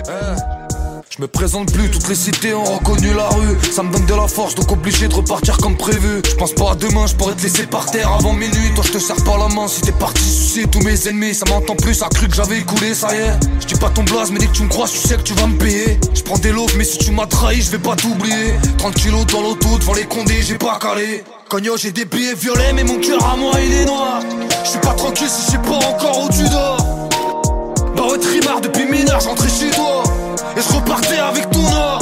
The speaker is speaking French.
Je me présente plus, toutes les cités ont reconnu la rue. Ça me donne de la force, donc obligé de repartir comme prévu. Je pense pas à demain, je pourrais te laisser par terre avant minuit. Toi je te serre pas la main, si t'es parti sucer tous mes ennemis. Ça m'entend plus, ça a cru que j'avais écoulé, ça y est. Je dis pas ton blaze, mais dès que tu me croises, tu sais que tu vas me payer. Je prends des loaves, mais si tu m'as trahi, je vais pas t'oublier. 30 kilos dans l'auto, devant les condés, j'ai pas calé. Cogno, j'ai des billets violets, mais mon cœur à moi il est noir. Je suis pas tranquille si je sais pas encore où tu dors. Bah ouais, trimard depuis mineur, j'entrais chez toi. Et je repartais avec ton or.